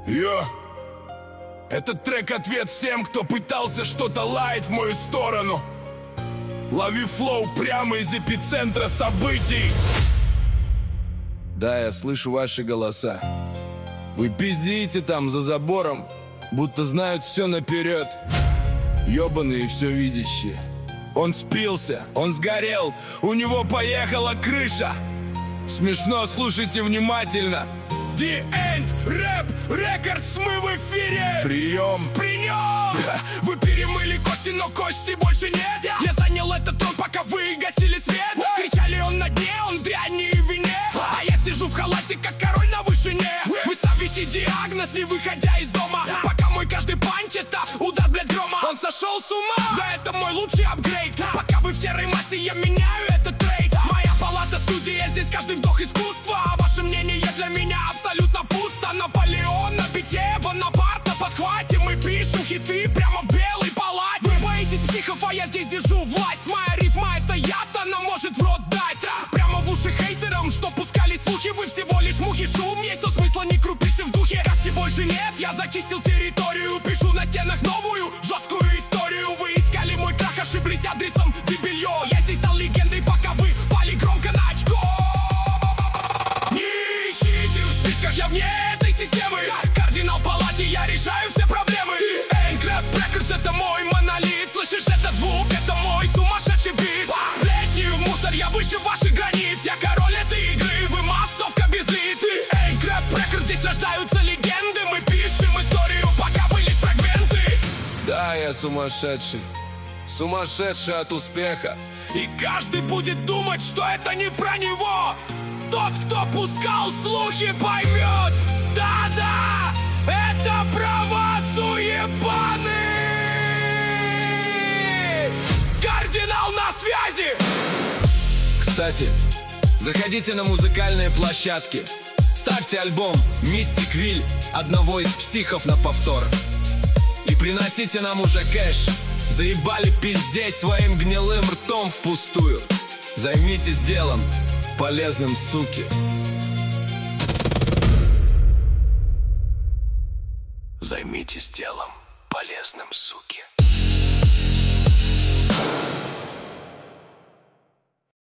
Йо! Этот трек — ответ всем, кто пытался что-то лаять в мою сторону. Лови флоу прямо из эпицентра событий. Да, я слышу ваши голоса. Вы пиздите там за забором, будто знают все наперед. Ёбаные все видящие. Он спился, он сгорел, у него поехала крыша. Смешно, слушайте внимательно. The End Rap Records, мы в эфире. Прием. Вы перемыли кости, но кости больше нет. Я занял этот трон, пока вы гасили свет. Кричали, он на дне, он в дряни и вине. А я сижу в халате, как король на вышине. Вы ставите диагноз, не выходя из дома. Пока мой каждый панч — это удар, блядь, грома. Он сошел с ума, да это мой лучший апгрейд. Пока вы в серой массе, я меняю этот трейд. Моя палата студия, здесь каждый вдох искусства. А ваше мнение для меня абсолютно пусто. Наполеон на бите, Бонапарт на подхвате. Мы пишем хиты прямо в белой палате. Вы боитесь психов, а я здесь держу власть. Моя рифма — это яд, она может в рот дать. Прямо в уши хейтерам, что пускали слухи. Вы всего лишь мухи, шум есть, но смысла не крупицы в духе. Касти больше нет, я зачистил территорию. Пишу на стенах новую, жесткую историю. Вы искали мой крах, ошиблись адресом, дебилье. Я здесь стал легендой, пока вы пали громко на очко. Не ищите в списках, я вне этой системы. Кардинал в палате, я решаю все проблемы. End Rap Records — это мой монолит. Слышишь этот звук, это мой сумасшедший бит. Сплетни в мусор, я выше ваших границ. Я король этой игры, вы массовка без лиц. End Rap Records, здесь рождаются легенды. Мы пишем историю, пока вы лишь фрагменты. Да, я сумасшедший. Сумасшедший от успеха. И каждый будет думать, что это не про него. Тот, кто пускал слухи, поймет. Да-да, это про вас, уебаны. Кардинал на связи. Кстати, заходите на музыкальные площадки. Ставьте альбом Mystic Will одного из психов на повтор. И приносите нам уже кэш. Заебали пиздеть своим гнилым ртом впустую. Займитесь делом полезным, суки. Займитесь делом полезным, суки.